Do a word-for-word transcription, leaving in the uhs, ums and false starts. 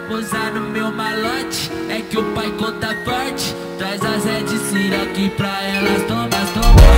usar no meu malote, é que o pai conta forte. Traz as Red Cira aqui pra elas, toma, toma.